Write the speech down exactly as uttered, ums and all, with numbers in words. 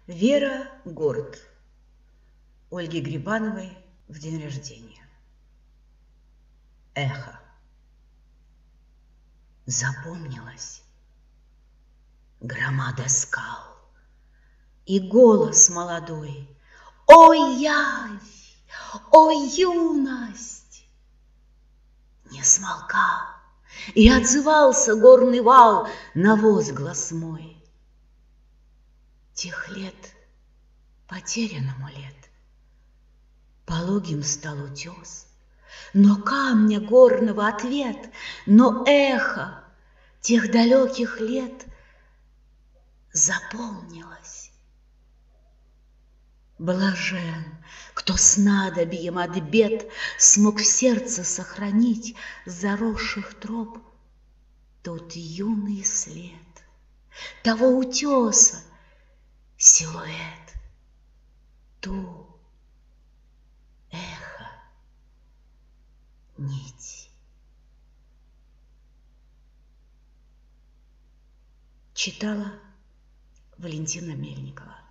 Вера Горд. Ольги Грибановой в день рождения. Эхо. Запомнилась громада скал и голос молодой: «Ой, явь! Ой, юность!» Не смолкал, и отзывался горный вал на возглас мой. Тех лет потерян амулет, пологим стал утес, но камня горного ответ, но эхо тех далеких лет заполнилось. Блажен, кто снадобьем от бед смог в сердце сохранить заросших троп тот юный след, того утеса силуэт, ту эхо нить. Читала Валентина Мельникова.